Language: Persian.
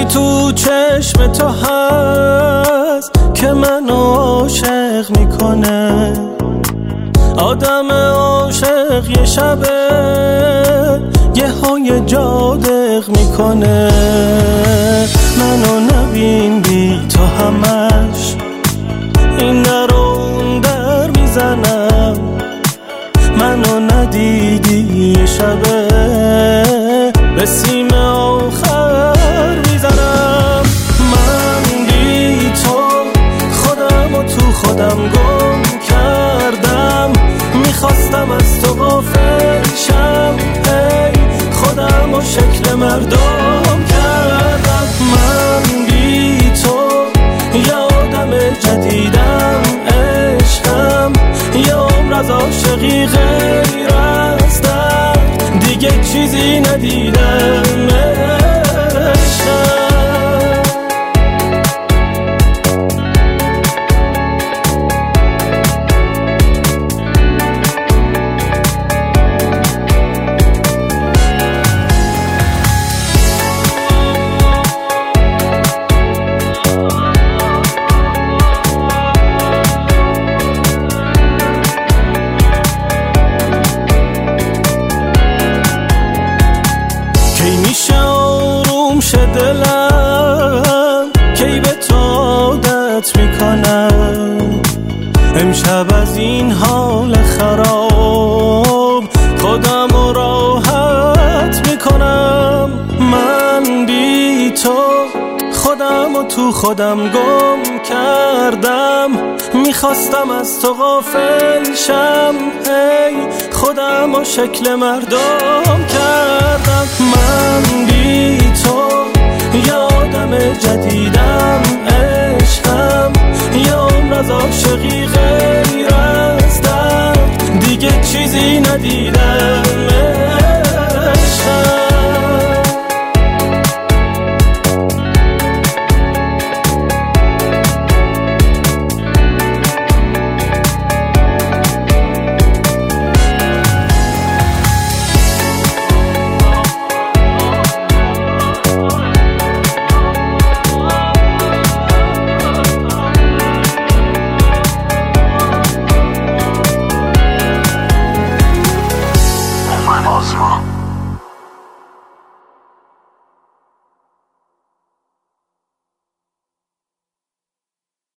تو چشم تو هست که منو عاشق میکنه. آدم عاشق یه شبه یه های جادق میکنه. منو نبین بی تو همش این در اون در میزنم. منو ندیدی یه شبه به سیم آخر میزنم. من بی تو خودم و تو خودم گم کردم. میخواستم از تو غافل شم، ای خودم و شکل مردم کردم. من بی تو یه آدم جدیدم، عشقم یه عمر از عاشقی غیر از درد دیگه چیزی ندیدم. کی میشه آروم شه دلم، کی به تو عادت میکنم. امشب از این حال خراب خودم رو راحت میکنم. من بی تو خودم و تو خودم گم کردم. میخواستم از تو غافل شم، ای خودم و شکل مردم کردم. من بی تو یه آدم جدیدم، عشقم یه عمر از عاشقی غیر